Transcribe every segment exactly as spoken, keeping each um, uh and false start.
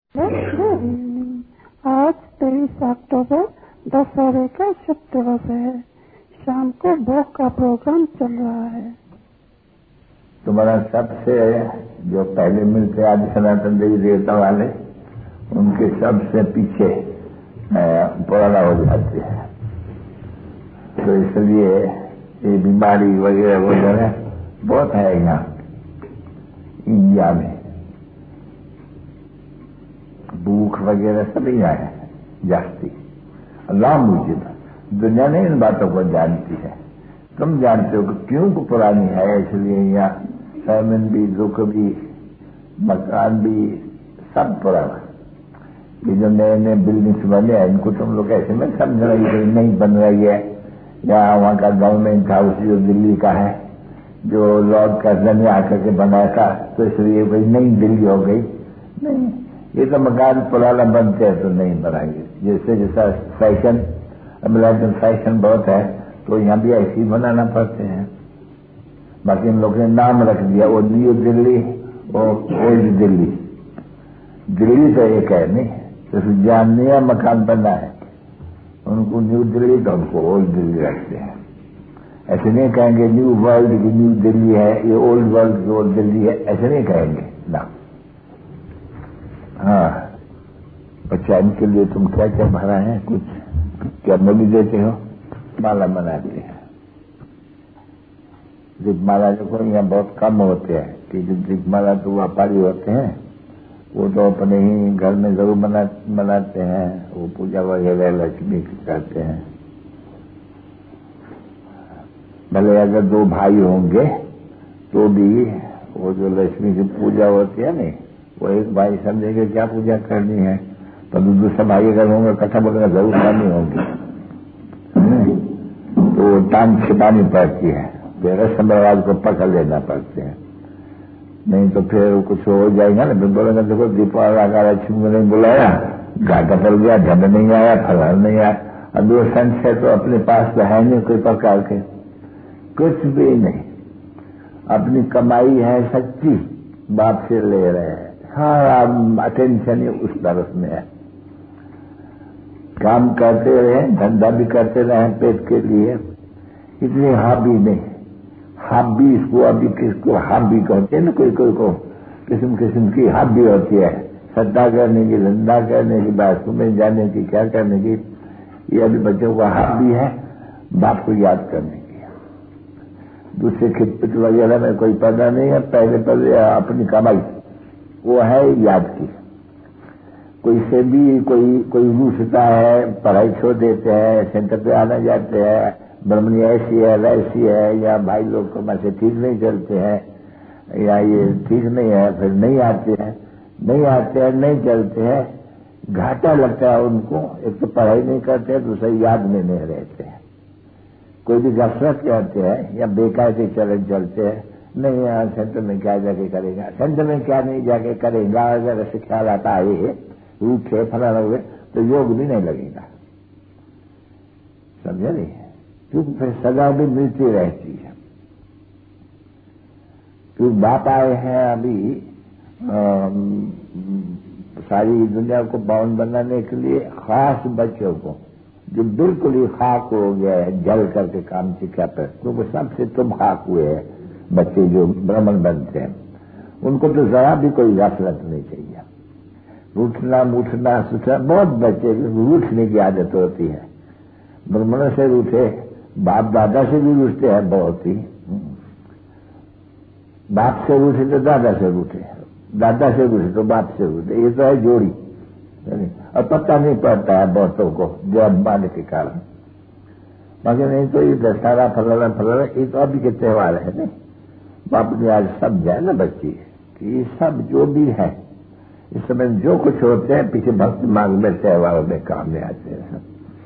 आज तेईस अक्टूबर दशहरे का शुभ दिवस है। शाम को भोग का प्रोग्राम चल रहा है। तुम्हारा सबसे जो पहले मिलते आदि सनातन देवी देवता वाले, उनके सबसे पीछे पुराना हो जाते हैं। तो इसलिए ये बीमारी वगैरह वगैरह बहुत है यहाँ इंडिया में। भूख वगैरह सब यहाँ है जास्ती। अल्लाह मुझे दुनिया ने इन बातों को जानती है। तुम जानते हो कि क्यों को पुरानी है, इसलिए यहाँ फैमिन भी, दुख भी, मकान भी सब पुराना। ये जो नए नए बिल्डिंग्स बने हैं, इनको तुम लोग ऐसे में समझ रही है नहीं बन रही है। या वहाँ का गवर्नमेंट हाउस जो दिल्ली का है, जो लॉर्ड कर्जन ने आकर के बनाया था, तो इसलिए भाई नई दिल्ली हो गई। नहीं, ये तो मकान पुराना बनते हैं तो नहीं बनाएंगे। जैसे जैसा फैशन, अमेरिकन फैशन बहुत है, तो यहाँ भी ऐसे ही बनाना पड़ते हैं। बाकी इन लोगों ने नाम रख दिया, वो न्यू दिल्ली और ओल्ड दिल्ली। दिल्ली तो एक है नहीं, तो जहाँ नया मकान बना है उनको न्यू दिल्ली, तो उनको ओल्ड दिल्ली रखते हैं। ऐसे नहीं कहेंगे न्यू वर्ल्ड की न्यू दिल्ली है, ये ओल्ड वर्ल्ड की ओल्ड दिल्ली है, ऐसे नहीं कहेंगे ना। हाँ, बच्चा इनके लिए तुम क्या क्या भरा है, कुछ क्या मोदी देते हो? माला बनाते हैं। दीपमाला देखो यहाँ बहुत कम होते हैं, कि जो दीपमाला तो व्यापारी होते हैं, वो तो अपने ही घर में जरूर बना, बनाते हैं। वो पूजा वगैरह लक्ष्मी की करते हैं। भले अगर दो भाई होंगे तो भी वो जो लक्ष्मी की पूजा होती है नहीं, वो एक भाई समझेंगे क्या पूजा करनी है, तो दूसरा भाई अगर होंगे इकट्ठा वगैरह जरूर करनी होगी, तो टांग छिपानी पड़ती है, फिर रस्म रिवाज को पकड़ लेना पड़ते हैं। नहीं तो फिर कुछ हो जाएगा ना, फिर बोलेंगे देखो दीपावली का लक्ष्मी को नहीं बुलाया, घाटा पड़ गया, धन नहीं आया, फलान नहीं आया। अब दो संत है तो अपने पास तो है नहीं कोई प्रकार के, कुछ भी नहीं। अपनी कमाई है सच्ची, बाप से ले रहे हैं। हाँ, अटेंशन ही उस तरफ में है। काम करते रहे, धंधा भी करते रहे पेट के लिए, इसलिए हॉबी नहीं। हॉबी इसको अभी किसको हॉबी कहते हैं ना, कोई कोई को किस्म किस्म की हॉबी होती है, सद्दा करने की, धंधा करने की, बाथरूम में जाने की, क्या करने की। ये अभी बच्चों का हॉबी है बाप को याद करने की। दूसरे खिदमत वगैरह में कोई पता नहीं है। पहले पहले अपनी कमाई वो है याद की। कोई से भी कोई कोई रूठता है, पढ़ाई छोड़ देते हैं, सेंटर पे आना जाते हैं, ब्रह्मणी ऐसी है वैसी है, या भाई लोग को से ठीक नहीं चलते हैं, या ये ठीक नहीं है, फिर नहीं आते हैं, नहीं आते हैं, नहीं चलते हैं, घाटा लगता है उनको। एक तो पढ़ाई नहीं करते हैं, दूसरा याद में नहीं रहते हैं। कोई भी गफलत करते हैं या बेकार के चलन चलते हैं, नहीं यहाँ सेंटर में क्या जाके करेगा, सेंटर में क्या नहीं जाके करेगा, अगर ऐसे ख्याल आता है रूठे फलाना हुए तो योग भी नहीं लगेगा। समझे नहीं? क्योंकि फिर सजा भी मिलती रहती है। क्योंकि बाप आए हैं अभी आ, सारी दुनिया को बाउंड बनाने के लिए, खास बच्चों को जो बिल्कुल ही खाक हो गया है, जल करके काम सीखा पर, क्योंकि सबसे तुम खाक हुए हैं बच्चे जो ब्राह्मण बनते हैं, उनको तो जरा भी कोई गफलत नहीं चाहिए। रूठना मूठना सुठना, बहुत बच्चे रूठने की आदत होती है। ब्राह्मणों से रूठे, बाप दादा से भी रूठते हैं बहुत ही। बाप से रूठे तो दादा से रूठे, दादा से रूठे तो बाप से रूठे, ये तो है जोड़ी। और पता नहीं पड़ता है बहुतों को जब मान के कारण। बाकी नहीं तो ये दशहरा फलाना फलाना, ये तो अभी के त्योहार है नहीं। बाप ने आज समझा ना बच्ची कि ये सब जो भी है इस समय जो कुछ होते हैं पीछे भक्त मार्ग में त्योहारों में काम में आते हैं।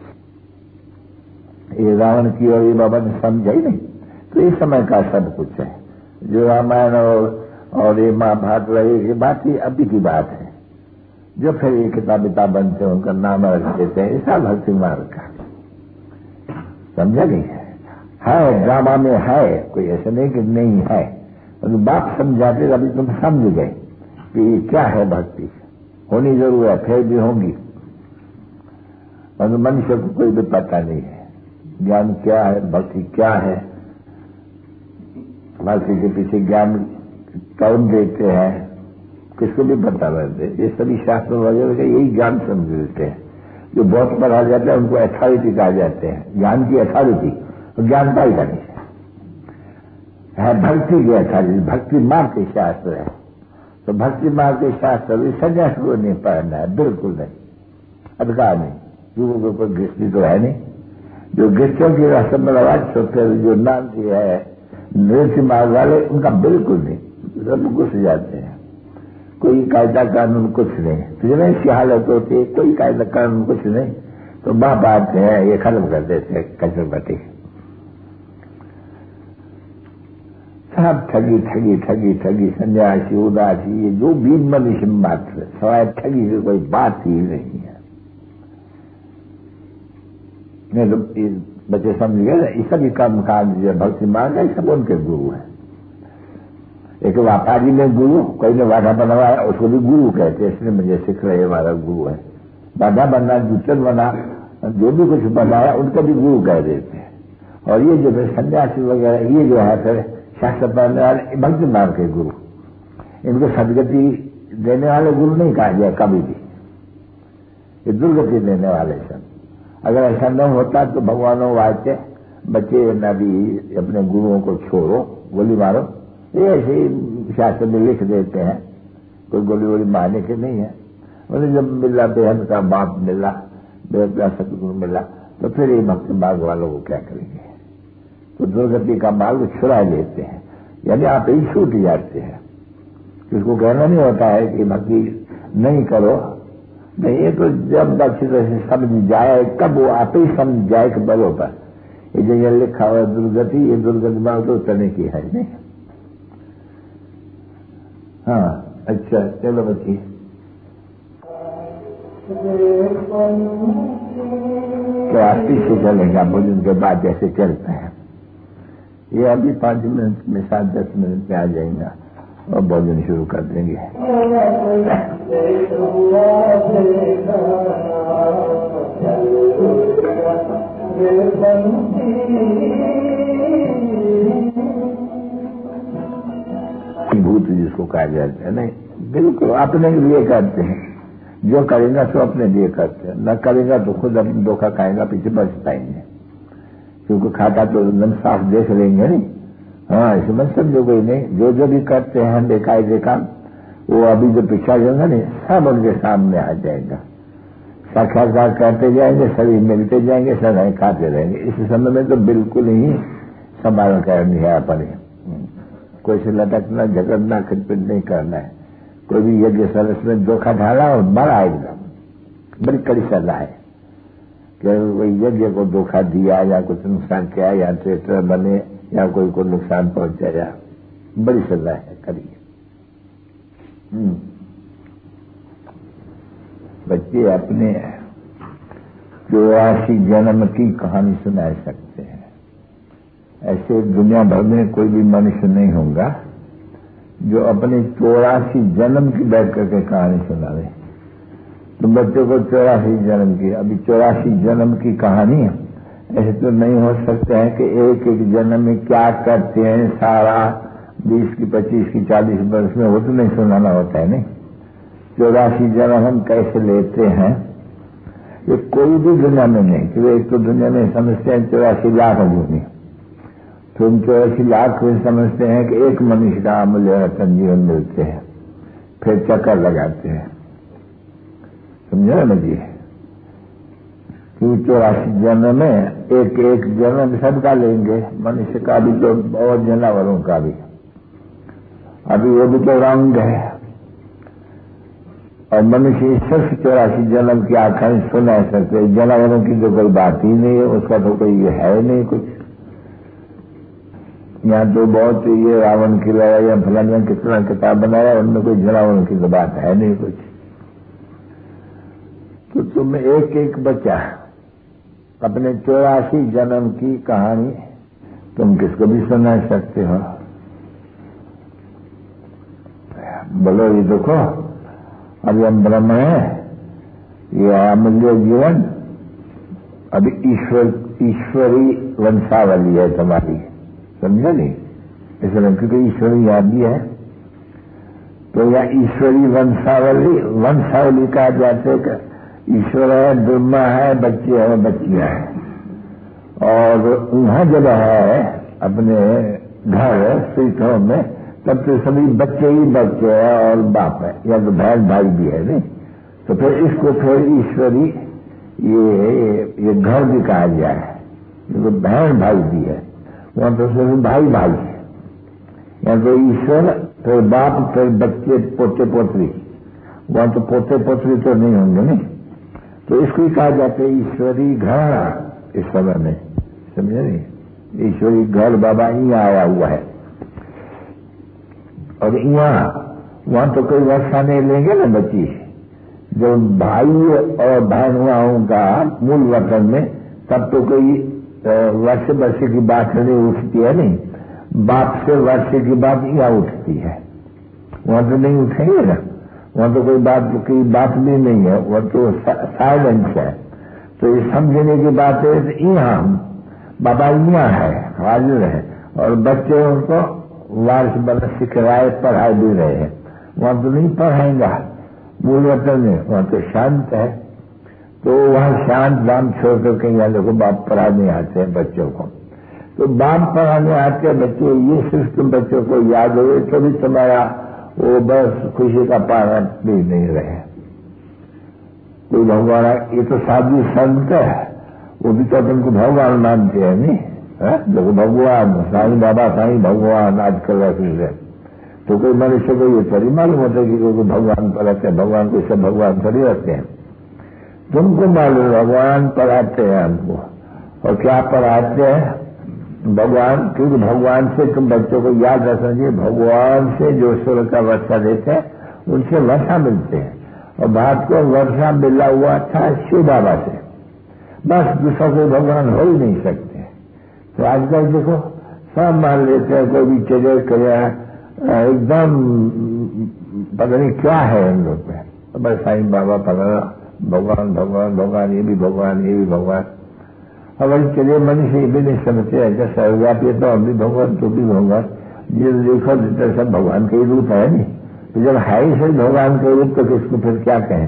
ये रावण की और ये बाबा ने समझा ही नहीं। तो इस समय का सब कुछ है जो रामायण और, और ये महाभारत लगे की बात ही अभी की बात है। जो फिर ये किताब किताब बनते हैं उनका नाम रख देते हैं, ऐसा भक्ति मार्ग का। समझा नहीं है? है ड्रामा में है, कोई ऐसा नहीं कि नहीं है। तो बाप समझाते अभी तुम समझ गए कि क्या है भक्ति होनी जरूर है, फिर भी होंगी, और मनुष्य को कोई भी पता नहीं है ज्ञान क्या है, भक्ति क्या है, भक्ति के पीछे ज्ञान कौन देते हैं, किसको भी पता रहते। ये सभी शास्त्र वगैरह का यही ज्ञान समझ लेते हैं। जो बहुत पढ़ा जाता है उनको अथॉरिटी कहा जाते हैं, ज्ञान की अथॉरिटी, तो ज्ञान पाई का नहीं है, भक्ति की अथॉरिटी, भक्ति मार्ग के शास्त्र है। तो भक्ति मार्ग के शास्त्र भी सन्यास को नहीं पढ़ना है, बिल्कुल नहीं, अधिकार नहीं, युवकों के ऊपर गृहस्थी तो है नहीं। जो गृहस्थियों की रस्म रवाज सोते जो नानती है नृत्य मार्ग वाले, उनका बिल्कुल नहीं, सब घुस जाते हैं। कोई कायदा कानून कुछ नहीं, तुझे इसकी हालत होती है, कोई कायदा कानून कुछ नहीं, तो बाप आते हैं ये खत्म कर देते हैं कचरपति। सब ठगी ठगी ठगी ठगी, सन्यासी उदासी, ये जो भी मनुष्य मात्र सवाए ठगी की कोई बात ही नहीं है। नहीं तो बच्चे समझ गए, ये सभी कर्म कांड जो भक्ति मार्ग है सब उनके गुरु है। एक व्यापारी में गुरु, कोई ने वादा बनवाया उसको भी गुरु कहते हैं, इसलिए मुझे सिख रहे हमारा गुरु है। वादा बनना, जूचन बना, जो भी कुछ बनाया उनका भी गुरु कह देते हैं। और ये जो है सन्यासी वगैरह, ये जो है फिर शास्त्र पढ़ने वाले भक्ति मार्ग के गुरु, इनको सदगति देने वाले गुरु नहीं कहा जाए कभी भी, ये दुर्गति देने वाले सब। अगर ऐसा न होता तो भगवानों वास्ते बच्चे न भी अपने गुरुओं को छोड़ो, गोली मारो, ये ऐसे ही शास्त्र में लिख देते हैं, कोई गोली वोली मारने के नहीं है। उन्हें जब मिला बेहद का बाप मिला, बेहद का सतगुरु मिला, तो फिर ये भक्ति मार्ग वालों को क्या करेंगे। तो दुर्गति का मार्ग छुड़ा लेते हैं, यानी आप ही छूट जाते हैं। किसको कहना नहीं होता है कि भक्ति नहीं करो, नहीं, ये तो जब अच्छी तरह से समझ जाए, कब वो आप ही समझ जाए कि बरोबर ये जो ये लिखा हुआ दुर्गति, ये दुर्गति मार्ग तो उतरने की है नहीं। हाँ अच्छा, चलो बच्ची, तो आप पीछे चलेगा भोजन के बाद जैसे चलते हैं। ये अभी पांच मिनट में, सात दस मिनट में आ जाएगा और भोजन शुरू कर देंगे। भूत जिसको कहा जाता है, नहीं बिल्कुल अपने लिए करते हैं, जो करेगा तो अपने लिए करते हैं, न करेगा तो खुद अपने धोखा खाएगा, पीछे बच पाएंगे, क्योंकि खाता तो एकदम साफ देख लेंगे नहीं। हाँ, इसमें समझो कोई नहीं, जो जो भी करते हैं बेकायदे काम, वो अभी जो पिछा जाएगा नहीं, सब उनके सामने आ जाएगा। साक्षात्कार करते जाएंगे, सभी मिलते जाएंगे, सदाएं खाते रहेंगे। इस समय में तो बिल्कुल ही संभाल करनी है अपने, कोई से लटकना झगड़ना खिटपिट नहीं करना है। कोई भी यज्ञ सरस में धोखा ढाला और मरा एकदम, बड़ी कड़ी सलाह है कि कोई यज्ञ को धोखा दिया या कुछ नुकसान किया या ट्रेक्टर बने या कोई को नुकसान पहुंचाया, बड़ी सलाह है, करिए। बच्चे अपने चौरासी जन्म की कहानी सुना सकते हैं। ऐसे दुनिया भर में कोई भी मनुष्य नहीं होगा जो अपने चौरासी जन्म की बैठ करके कहानी सुनावे। तो बच्चों को चौरासी जन्म की, अभी चौरासी जन्म की कहानी ऐसे तो नहीं हो सकता है कि एक एक जन्म में क्या करते हैं सारा बीस की पच्चीस की चालीस वर्ष में, वो तो नहीं सुनाना होता है। नहीं, चौरासी जन्म हम कैसे लेते हैं ये कोई भी दुनिया में नहीं, क्योंकि एक तो दुनिया में समझते हैं चौरासी लाख भूमि, तो उन चौरासी लाख में समझते हैं कि एक मनुष्य का अमूल्य रतन जीवन मिलते हैं, फिर चक्कर लगाते हैं। समझा ना जी, कि चौरासी जन्म में एक एक जन्म सबका लेंगे, मनुष्य का भी तो और जानवरों का भी। अभी वो भी तो रंग है, और मनुष्य सिर्फ चौरासी जन्म की आंखें सुना सकते, जानवरों की तो कोई बात ही नहीं है, उसका तो कोई है नहीं कुछ। यहाँ तो बहुत ये रावण की लड़ाई या फलाना कितना किताब बनाया, उनमें कोई जानवरों की तो बात है नहीं कुछ। तो तुम एक एक बच्चा अपने चौरासी जन्म की कहानी तुम किसको भी सुना सकते हो। बोलो ये देखो, अभी हम ब्रह्म है, ये अमूल्य जीवन अभी ईश्वर ईश्वरी वंशावली है तुम्हारी, समझा नहीं? इसलिए क्योंकि ईश्वरी आदि है तो यह ईश्वरी वंशावली वंशावली कहा जाते कि ईश्वर है, ब्रह्मा है, बच्चे हैं, बच्चियां हैं। और वहां जब है अपने घर सीटों में तब तो सभी बच्चे ही बच्चे हैं और बाप है या तो बहन भाई भी है नहीं, तो फिर इसको फिर ईश्वरी ये ये घर भी कहा गया है। तो बहन भाई भी है, वहां तो सभी भाई भाई है। या तो ईश्वर फिर बाप फिर बच्चे पोते पोतरी, वहां तो पोते पोतरी तो नहीं होंगे नहीं, तो इसको ही कहा जाता है ईश्वरी घर। इस समय में समझे नहीं, ईश्वरी घर बाबा यहाँ आया हुआ है। और यहाँ वहां तो कोई वर्षा नहीं लेंगे ना बच्ची, जो भाई और बहनों का मूल वतन में तब तो कोई वर्ष वर्ष की बात नहीं उठती है नहीं, बाप से वर्ष की बात यहाँ उठती है। वहां तो नहीं उठेंगे ना, वहां तो कोई बात की बात भी नहीं है, वह तो साइलेंस है। तो ये समझने की बात है कि यहाँ बाबा यहाँ है, हाजिर है, और बच्चे उनको वर्ष बरस सिखलाए पढ़ाई भी रहे हैं। वहां तो नहीं पढ़ाएंगा मूल वतन में, वहां तो शांत है। तो वहां शांत दाम छोड़ करके यहाँ लोग बाप पढ़ाने आते हैं बच्चों को। तो बाप पढ़ाने आते हैं बच्चे, ये सिर्फ तुम बच्चों को याद हो तो भी तुम्हारा वो बस खुशी का पारा भी नहीं रहे। कोई भगवान, ये तो साधु संत है, वो भी तो तुमको भगवान मानते हैं नहीं, देखो भगवान साईं बाबा साईं भगवान आजकल रहे। तो कोई मनुष्य को ये थोड़ी मालूम होता है कि कोई भगवान पढ़ाते हैं, भगवान को सब भगवान थोड़ी रहते हैं। तुमको मालूम भगवान पढ़ाते हैं हमको, और क्या पढ़ाते हैं भगवान, क्योंकि भगवान से तुम बच्चों को याद रखना चाहिए, भगवान से जो स्वर का वर्षा देते हैं उनसे वर्षा मिलते हैं। और बात को वर्षा मिला हुआ था शिव बाबा से, बस दूसरा कोई भगवान हो ही नहीं सकते। तो आजकल देखो सब मान लेते हैं, कोई भी चले करे एकदम पता नहीं क्या है इन लोग में, तो बस साईं बाबा पता भगवान भगवान भगवान, ये भी भगवान ये भी भगवान। अब चलिए मनुष्य ये भी नहीं समझते ऐसा सर्वव्यापी तो हम भी भगवान तो भी भगवान, ये देखो सब भगवान के रूप है नहीं। तो जब है ही सही भगवान के रूप तो किसको फिर क्या कहें।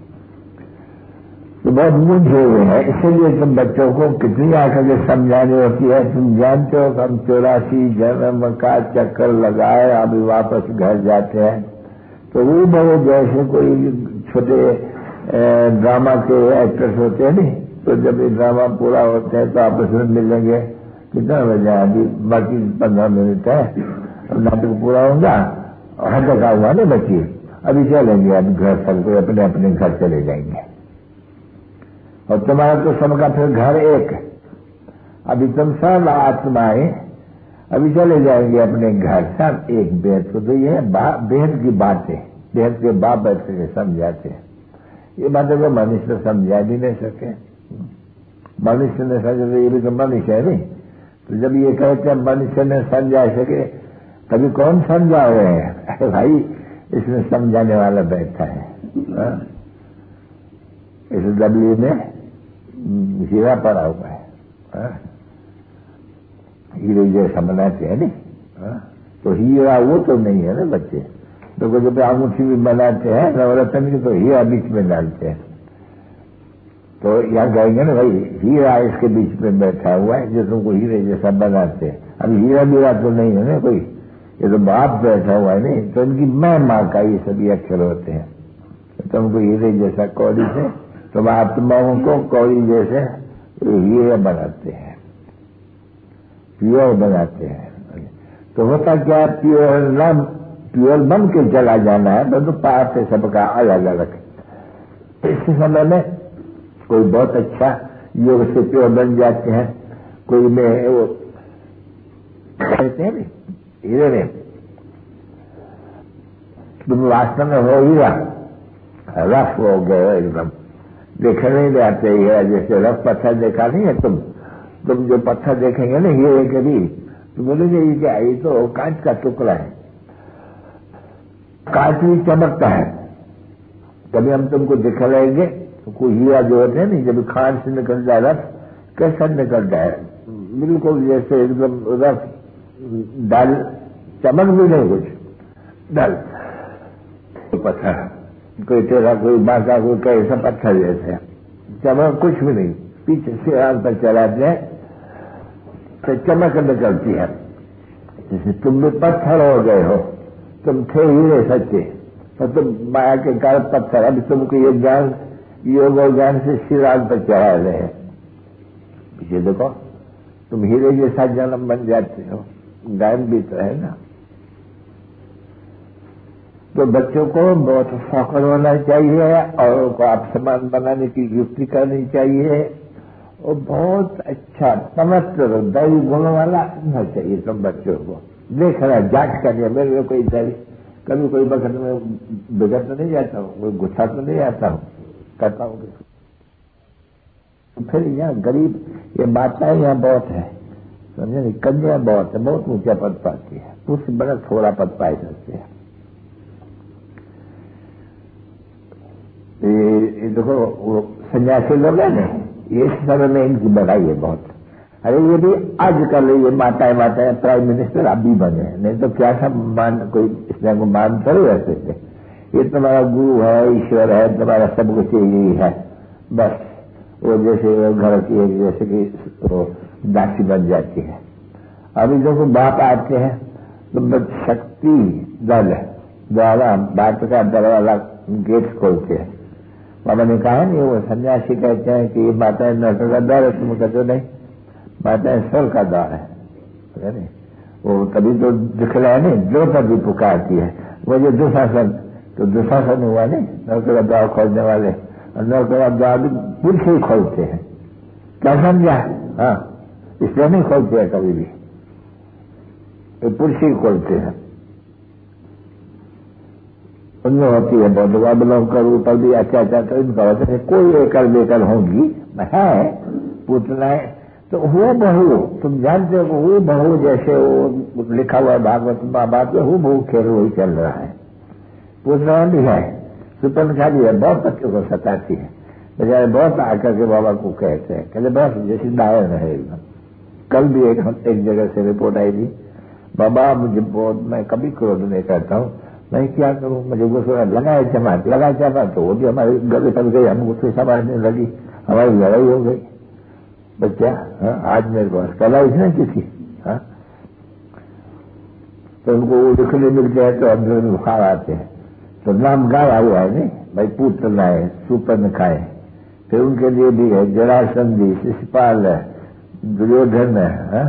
तो बहुत मूंझे हुए हैं, इसीलिए तुम बच्चों को कितनी आकर के समझानी होती है। तुम जानते हो हम चौरासी जन्म का चक्कर लगाए अभी वापस घर जाते हैं, तो वो बहुत जैसे कोई छोटे ड्रामा के एक्टर्स होते हैं नहीं, तो जब ये ड्रामा पूरा होता है तो आपस में मिलेंगे, कितना बजे अभी बाकी पंद्रह मिनट है, अब नाटक पूरा होगा और हटका का हुआ ना बच्ची, अभी चलेंगे अब घर, सबको अपने अपने घर चले जाएंगे। और तुम्हारा तो सबका फिर घर एक, अभी तुम सब आत्माएं अभी चले जाएंगे अपने घर, सब एक बेहद को। तो ये बेहद की बातें बेहद के बाप बैठ करके समझाते हैं। ये बातें तो मनुष्य समझा भी नहीं सके, मनुष्य ने समझा तो ये भी तो मनुष्य है नहीं। तो जब ये कहते हैं मनुष्य ने समझा सके, कभी कौन समझा हुए हैं भाई, इसमें समझाने वाला बैठा है। इस डब्ल्यू में हीरा पड़ा हुआ है, हीरे जैसा बनाते हैं नहीं, तो हीरा वो तो नहीं है ना बच्चे। तो जब अंगूठी भी बनाते हैं नवरत्न की, तो हीरा बीच में डालते हैं। तो यहाँ कहेंगे ना भाई हीरा इसके बीच में बैठा हुआ है जो तुमको हीरे जैसा बनाते हैं। अब हीरा बीरा तो नहीं है ना कोई, ये तो बाप बैठा हुआ है नहीं, तो इनकी मैं माँ का ये सभी अक्षर होते हैं। तो तुमको हीरे जैसा कौड़ी से तो आत्माओं को कौड़ी जैसे हीरे बनाते हैं, प्योर बनाते हैं। तो होता क्या, प्योर न प्योर बन के चला जाना है, तो, तो पाप है सबका अलग अलग। इस समय में कोई बहुत अच्छा योग से प्योर बन जाते हैं, कोई में वो कहते हैं हीरे में तुम वास्तव में हो हीरा, रफ हो गए एकदम, देखे नहीं जाते हीरा जैसे रफ पत्थर देखा नहीं है तुम तुम जो पत्थर देखेंगे ना हीरे के भी, तो बोलेंगे ये क्या, ये तो कांच का टुकड़ा है, कांच भी चमकता है कभी हम तुमको दिखलाएंगे तो कोई हीरा जो होते हैं नहीं, जब खान से निकल जाए रफ कैसा निकल जाए, बिल्कुल जैसे एकदम रफ डाल, चमक भी नहीं कुछ डाल, पत्थर कोई तेरा कोई बाका कोई कैसा पत्थर जैसे चमक कुछ भी नहीं, पीछे से आग पर चलाते हैं तो चमक निकलती है। जैसे तुम भी पत्थर हो गए हो, तुम थे हीरे सच्चे, तो तुम माया के कारण पत्थर, अभी तुमको ये ज्ञान योग और ज्ञान से सिराग पर चढ़ा रहे हैं। पीछे देखो तुम हीरे जैसा जन्म बन जाते हो, गायब भी तो है ना। तो बच्चों को बहुत फौकड़ होना चाहिए और उनको आप समान बनाने की युक्ति करनी चाहिए और बहुत अच्छा पवित्र दैवी गुणों वाला होना चाहिए सब बच्चों को। देख रहा जांच करनी, मेरे कोई दैवी कभी कोई वक्त में बिगड़ तो नहीं जाता हूँ, कोई गुस्सा तो नहीं आता हूँ, करता हूँ। फिर यहाँ गरीब ये माताएं यहाँ बहुत है, समझे, कन्या बहुत है, बहुत ऊंचा पद पाती है, उससे बड़ा थोड़ा पद पाए सकते हैं। ये देखो वो सन्यासी लोग है ना, ये समय में इनकी बढ़ाई है बहुत। अरे ये भी आजकल ये माताएं माताएं प्राइम मिनिस्टर आप भी बने, नहीं तो क्या सब मान कोई इसमें को मान थोड़े रहते थे। ये तुम्हारा गुरु है, ईश्वर है, तुम्हारा सब कुछ यही है, बस वो जैसे घर की जैसे कि तो दासी बन जाती है। अभी देखो बाप आते हैं तो शक्ति दल द्वारा बाप का दरवाजा गेट खोलते हैं। बाबा ने कहा नहीं, वो सन्यासी कहते हैं कि ये माता नरक का द्वार है, तुम कहते हो नहीं, माता स्वर का द्वार है नहीं। वो कभी तो दिखलाया नहीं, द्रौपदी पुकारती है, वो जो दुशासन, तो दुशासन हुआ नहीं नरक का द्वार खोलने वाले, और नरक का द्वार भी पुरुष ही खोलते हैं। क्या समझा? हाँ, इसलिए नहीं खोलते हैं कभी भी, तो पुरुष ही खोलते हैं। उनमें होती है बहुत अबलों का ऊपर भी अत्याचार, तो इनका होता है कोई एकड़ बेकर होगी है पूतनाएं, तो वो बहू तुम जानते हो, वो बहू जैसे वो लिखा हुआ भागवत महाभारत में, वो बहू खेल वही चल रहा है। पूतना भी है, सुपर्णखा भी है, बहुत बच्चों को सताती है, बेचारे बहुत आकर के बाबा को कहते हैं, कहते बस जैसे डायर है एकदम। कल भी एक एक जगह से रिपोर्ट आई थी, बाबा मुझे बहुत, मैं कभी क्रोध नहीं करता हूँ, मैं क्या करूं, मुझे गुस्सा लगाया चमाट लगाया चमाट, तो वो भी हमारे गले पड़ गई, हम गुस्से संभालने लगी, हमारी लड़ाई हो गई। बच्चा हाँ, आज मेरे पास कला इसने की थी, हाँ, तो उनको वो लिखने मिलते हैं तो अंदर में बुखार आते हैं, तो नाम गाया हुआ है नहीं भाई, पुत्र लाए सुपर्ण खाए, फिर उनके लिए भी है जरासंधि, शिशुपाल है, दुर्योधन है,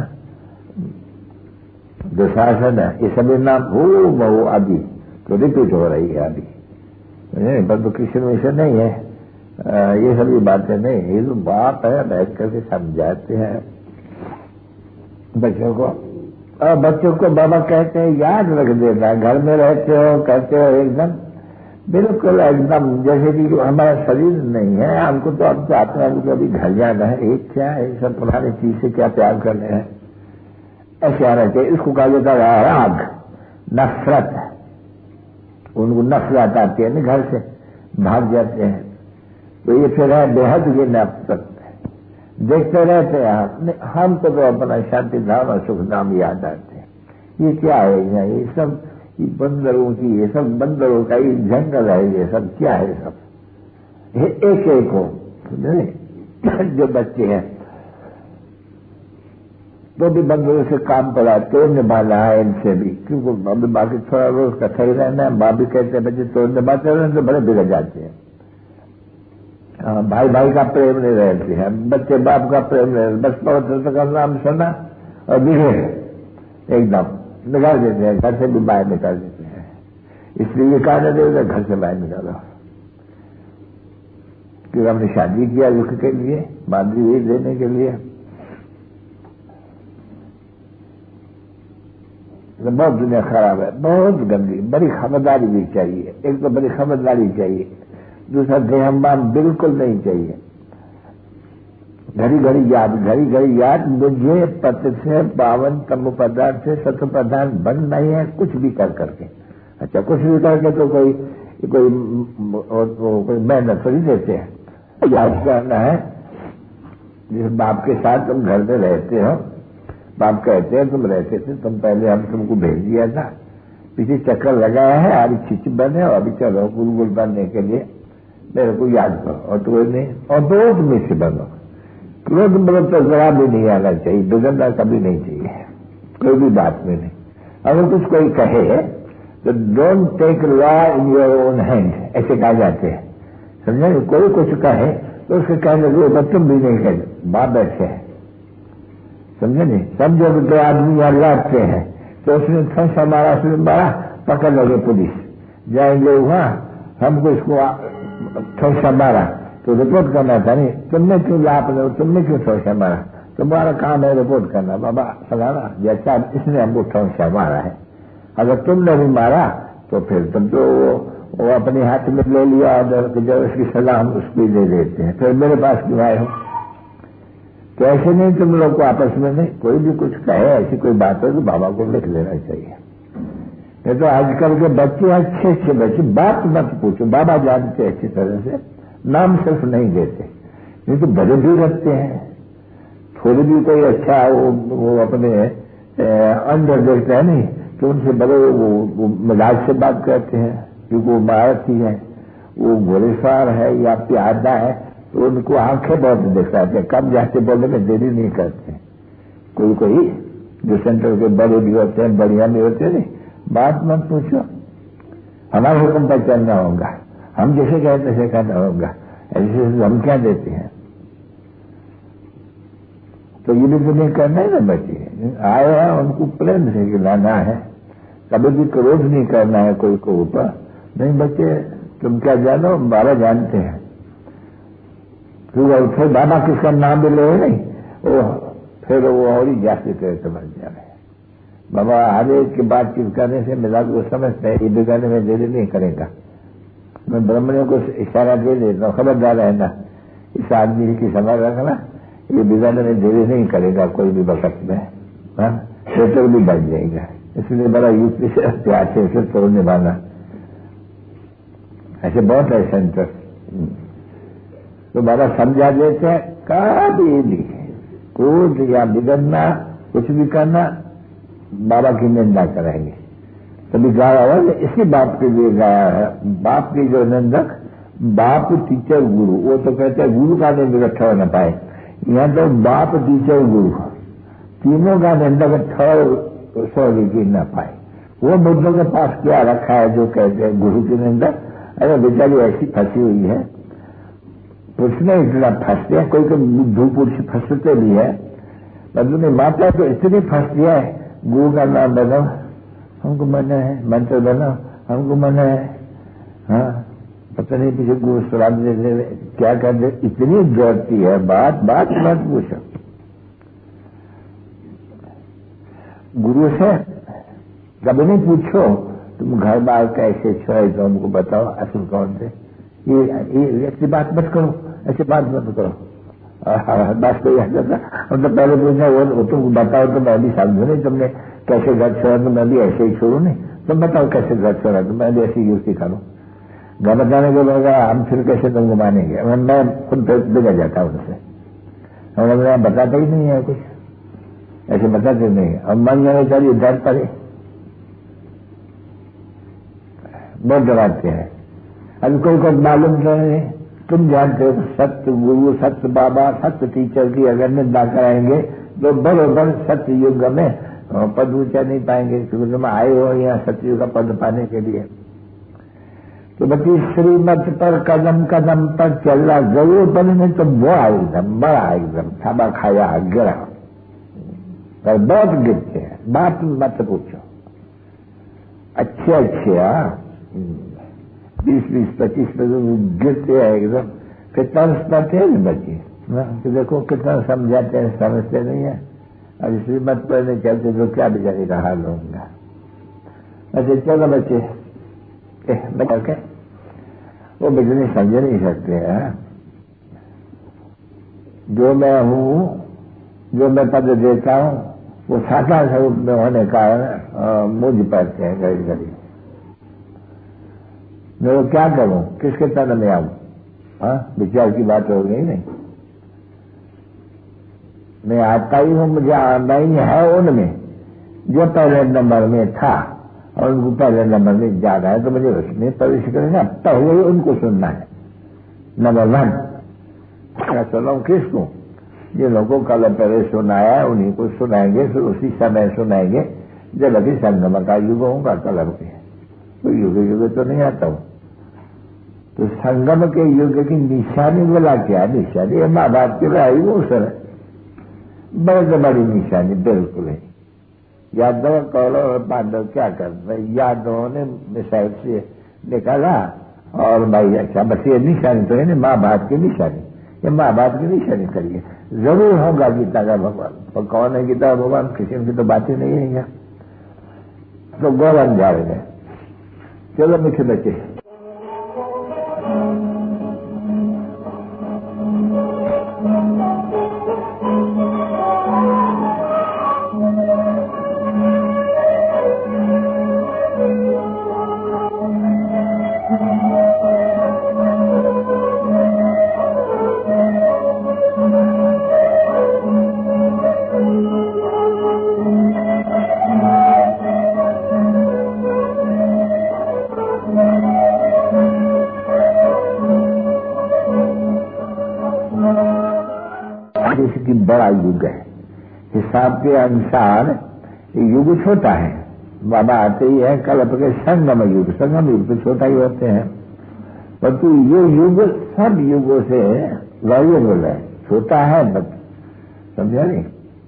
दुशासन है, ये सभी नाम हो बहु आदि तो रिपीट हो रही है अभी, पर तो कृष्ण मिशन नहीं है, आ, ये सभी बातें नहीं, ये तो बात है, बैठ करके समझाते हैं बच्चों को। और बच्चों को बाबा कहते हैं याद रख देना, घर में रहते हो कहते हो एकदम बिल्कुल एकदम जैसे कि हमारा शरीर नहीं है, हमको तो अब चाहते हैं कि अभी घर जाना है, एक क्या है सब पुरानी चीज से क्या प्यार करने हैं, ऐसे आना चाहिए। इसको कहा जाता है राग, नफरत, उनको नफरत आती है ना, घर से भाग जाते हैं, तो ये फिर है बेहद की नफरत, देखते रहते हैं। हम तो, तो अपना शांति धाम और सुख धाम याद आते हैं, ये क्या है, ये सब ये बंदरों की, ये सब बंदरों का ये जंगल है, ये सब क्या है, सब ये एक एक हो जो बच्चे हैं तो भी बंदरों से काम पड़ा तो निभाना है इनसे भी, क्योंकि अभी बाकी थोड़ा रोज का सही रहना है। बाप भी कहते हैं बच्चे तो निभाते रहने तो बड़े बिगड़ जाते हैं। हाँ, भाई भाई का प्रेम नहीं रहते हैं, बच्चे बाप का प्रेम नहीं रहते, बस पवित्रता का नाम सुना और बिगड़े एकदम निकाल देते हैं, घर से भी बाहर निकाल देते हैं। इसलिए ये कहा जाता है घर से बाहर निकालो, क्योंकि हमने शादी किया युग के लिए, माधुरी देने के लिए, तो बहुत दुनिया खराब है, बहुत गंदी। बड़ी खबरदारी भी चाहिए, एक तो बड़ी खबरदारी चाहिए, दूसरा देहम्बान बिल्कुल नहीं चाहिए। घड़ी घड़ी याद, घड़ी घड़ी याद, मुझे पति से पावन तम पदार्थ से सत्व प्रधान बनना ही है, कुछ भी कर करके। अच्छा कुछ भी करके तो कोई ये कोई कोई मेहनत थोड़ी देते हैं। याद करना है, जिस बाप के साथ तुम घर में रहते हो, बाप कहते हैं तुम रहते थे, तुम पहले हम तुमको भेज दिया था, पीछे चक्कर लगाया है, अभी खिच बने और अभी चलो गुलगुल बनने के लिए मेरे को याद करो। और तो नहीं, और दो में से बनो। क्रोध मतलब तो जरा भी नहीं आना चाहिए, बिगड़ना कभी नहीं चाहिए, कोई भी बात में नहीं। अगर कुछ कोई कहे तो don't take law in your own hand, ऐसे कहा जाते हैं, समझे। कोई कुछ कहे तो उसके कहने को तुम भी नहीं कहे, बाप बैठे हैं, समझे नहीं। समझो दो आदमी यहाँ लड़ते हैं तो उसने ठोस हमारा उसने मारा, पकड़ लगे पुलिस, जाएंगे वहां, हमको इसको ठोसा मारा तो रिपोर्ट करना था। नहीं, तुमने क्यों लाभ लो, तुमने क्यों ठोसा मारा, तुम्हारा काम है रिपोर्ट करना। बाबा फलाना जैसा इसने हमको ठोसा मारा है, अगर तुमने भी मारा तो फिर तुम तो वो, वो अपने हाथ में ले लिया और जब उसकी सलाह हम उसको दे देते हैं, फिर मेरे पास क्यों आए हो। तो ऐसे नहीं तुम लोग को आपस में नहीं, कोई भी कुछ कहे ऐसी कोई बात हो तो बाबा को लिख लेना चाहिए। नहीं तो आजकल के बच्चे अच्छे अच्छे बच्चे बात मत पूछो, बाबा जानते अच्छी तरह से, नाम सिर्फ नहीं देते, नहीं तो बड़े भी रखते हैं। थोड़ी भी कोई अच्छा वो, वो अपने अंदर देखते हैं नहीं तो उनसे बड़े वो, वो मिजाज से बात करते हैं, क्योंकि वो महारथी है, वो घोड़ेसवार है या प्यादा है, तो उनको आंखें बहुत दिखाते हैं, कम जाते बोलने में देरी नहीं करते। कोई कोई जो सेंटर के बड़े भी होते हैं, बढ़िया भी होते हैं, नहीं बात मत पूछो, हमारे हुक्म पर चलना होगा, हम जैसे कहते तैसे करना होगा, ऐसे हम क्या देते हैं। तो ये भी तो नहीं करना है ना बच्चे, आए हैं उनको प्रेम से खिलाना है, कभी भी क्रोध नहीं करना है कोई को ऊपर। नहीं बच्चे तुम क्या जानो, बाबा जानते हैं, फिर बाबा किसका नाम भी ले नहीं, वो फिर वो और ही जाते थे समझ जाए। बाबा हर एक की बातचीत करने से मिला को समझते हैं, ये बिगाड़ने में देरी नहीं करेगा। मैं ब्राह्मणों को इशारा दे देता हूँ, खबरदार रहना, इस आदमी की समझ रखना, ये बिगाड़ने में देरी नहीं करेगा कोई भी वक्त में, क्षेत्र भी बढ़ जाएगा। इसलिए बड़ा युक्ति से प्यार से इसे तोड़ निभाना, ऐसे बहुत है सेंटर। तो बाबा समझा देते हैं, कभी भी क्रोध या बिगड़ना कुछ भी करना बाबा की निंदा करेंगे। तभी गाया हुआ इसी बाप के लिए गाया है, बाप की जो निंदक, बाप टीचर गुरु, वो तो कहते हैं गुरु का निंदक अच्छा हो न पाए, यहाँ तो बाप टीचर गुरु तीनों का निंदक अच्छा सॉरी की न पाए। वो मुद्दों के पास क्या रखा है जो कहते हैं गुरु की निंदक। अरे बेचारी ऐसी फंसी हुई है, पुरुष में इतना फंसते हैं, कोई कोई बुद्धू पुरुष फंसते भी है, मतलब माता तो इतनी फंसती है, गुरु का नाम बनाओ हमको मना है, मंत्र बनाओ हमको मना है, हाँ पता नहीं पीछे गुरु सलाह देते क्या कर दे, इतनी जोड़ती है बात, बात मत पूछो। गुरु से कभी नहीं पूछो तुम घर बार कैसे छोड़े, तो हमको बताओ असल कौन थे, ये, ये ऐसी बात मत करो, ऐसी बात मत करो। बस तो यह था, हम तो पहले पूछना वो तुम बताओ तो मैं भी समझू नहीं, तुमने कैसे घर छोड़ा तो मैं भी ऐसे ही छोड़ू नहीं, तुम बताओ कैसे घर छोड़ा तो मैं भी ऐसी युक्ति करूं। घर बताने को लगा हम फिर कैसे तुमको मानेंगे, मैं खुद बिगड़ जाता उनसे, हम बताते ही नहीं है कुछ, ऐसे बताते नहीं। अब मन में चाहिए डर पड़े, बहुत डराते हैं। अभी कोई को मालूम नहीं, तुम जानते हो सत्य गुरु, सत्य बाबा, सत्य टीचर की अगर निंदा कराएंगे तो बरोबर सत्य युग में पद ऊंचा नहीं पाएंगे, क्योंकि तुम आए हो यहाँ सत्य युग का पद पाने के लिए। तो बच्ची श्रीमत पर कदम कदम पर चलना जरूर बनने तो वो एकदम बड़ा एकदम थाबा खाया गिरा, पर बहुत गिरते हैं, बात मत पूछो। अच्छे अच्छे बीस बीस पच्चीस पच्चीस गिरते हैं एकदम, कितना पढ़ते हैं ना बच्चे, तो देखो कितना समझाते हैं, समझते नहीं है। अब श्रीमत पढ़ने चलते तो क्या बेचारे का हाल होगा। अच्छा चलो बच्चे बचा के वो बिजली समझ नहीं सकते हैं, जो मैं हूँ, जो मैं पद देता हूँ वो साकार स्वरूप में होने का मुझ पड़ते हैं घड़ी घड़ी। मैं वो क्या करूं, किसके तन में आऊं? हाँ, विचार की बात हो गई नहीं। मैं आता ही हूं, मुझे आना ही है उनमें जो पहले नंबर में था और उनको पहले नंबर में जाना है, तो मुझे उसमें प्रवेश करना, पहले ही उनको सुनना है। नंबर वन क्या सुनाऊं किसको? जिन लोगों को कल पहले सुनाया है उन्हीं को सुनाएंगे, फिर उसी समय सुनाएंगे जब अभी संगम का युग होगा कलम के। तो युग युग तो नहीं आता हूं। तो संगम के युग की निशानी बोला क्या निशानी? माँ बाप के लिए वो सर बड़े बड़ी निशानी बिल्कुल है। यादव कौरव और पांडव क्या कर रहे? यादवों ने मिसाइल से निकाला और भाई अच्छा बस ये निशानी तो है ना माँ बाप की निशानी, ये माँ बाप की निशानी करिए, जरूर होगा गीता का भगवान। तो कौन है गीता का भगवान? किसी की तो बातें नहीं है यहाँ। तो गौरव जा रहे हैं। चलो मुझे बचे की बड़ा युग है। हिसाब के अनुसार युग छोटा है। बाबा आते ही है कल्प के संगम युग, संगम युग तो छोटा ही होते हैं, परंतु ये युग सब युगों से वैरिएबल है, छोटा है बट समझा नहीं।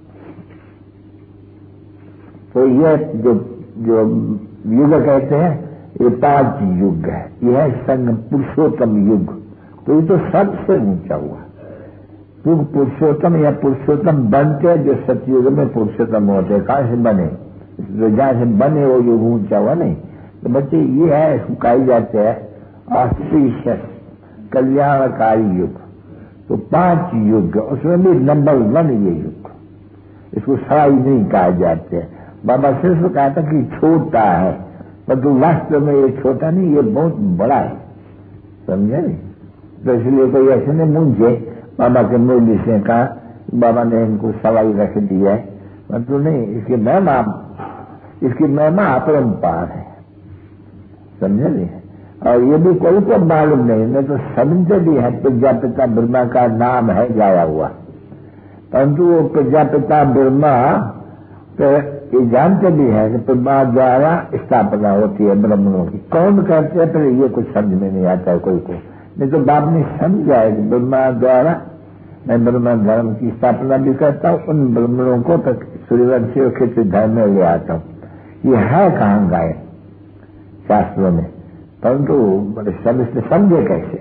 तो ये जो जो युग कहते हैं ये पांच युग है। यह है संगम पुरुषोत्तम युग। तो ये तो सबसे ऊंचा हुआ युग पुरुषोत्तम या पुरुषोत्तम बनते जो सतयुग में पुरुषोत्तम होते। कहां से बने? जहां से बने वो युग ऊंचा हुआ नहीं। तो बच्चे ये है, इसको कही जाते हैं ऑस्पिशियस कल्याणकारी युग। तो पांच युग, उसमें भी नंबर वन ये युग, इसको सराई नहीं कहा जाते हैं। बाबा सिर्फ कहा था कि छोटा है, परंतु वास्तव में ये छोटा नहीं, ये बहुत बड़ा है, समझे नहीं? तो इसलिए कोई ऐसे नहीं मुझे बाबा के मुरली से कहा बाबा ने इनको सवाई रख दिया है, परंतु नहीं, इसकी महिमा इसकी महिमा अपरंपार है, समझे नहीं? और ये भी कोई को मालूम नहीं, मैं तो समझे भी है प्रजापिता ब्रह्मा का नाम है गाया हुआ, परंतु वो प्रजापिता ब्रह्मा तो ये जानते भी है कि ब्रह्मा द्वारा स्थापना होती है ब्राह्मणों की। कौन करते हैं? फिर ये कुछ समझ में नहीं आता है कोई को, नहीं तो बाप ने समझा है कि ब्रह्मा द्वारा मैं ब्रह्मा धर्म की स्थापना भी करता हूँ, उन ब्राह्मणों को तक सूर्यवंशी और क्षेत्रीय धर्म में ले आता हूँ। ये है कहाँ गाय शास्त्रों में, परंतु बड़े समझते समझे कैसे?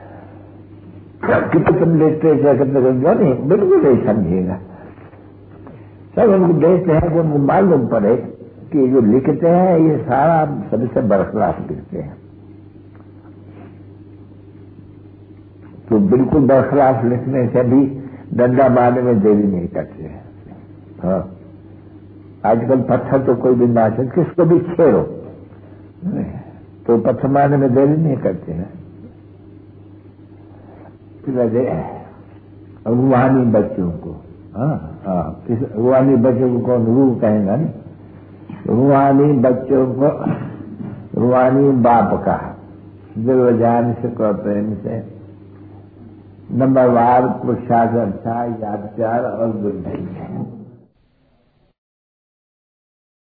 कितने तुम देखते कितने नहीं, बिल्कुल नहीं समझेगा। सब उनको देखते हैं कि उनको मालूम पड़े कि जो लिखते हैं ये सारा सबसे बरखलाफ लिखते हैं। तो बिल्कुल बरखलाफ लिखने से भी डंडा मारने में देरी नहीं करते हैं। हाँ, आजकल पत्थर तो कोई भी ना सकते, किसको भी छेड़ो तो पत्थर मारने में देरी नहीं करते हैं। रूहानी बच्चों को, हाँ हाँ, रूहानी बच्चों को कौन रूह कहेगा? नहीं, रूहानी बच्चों को रूहानी बाप का दिल जान से प्रेम से नंबरवार पुरुषार्थ अच्छा यादगार और गुण नहीं है।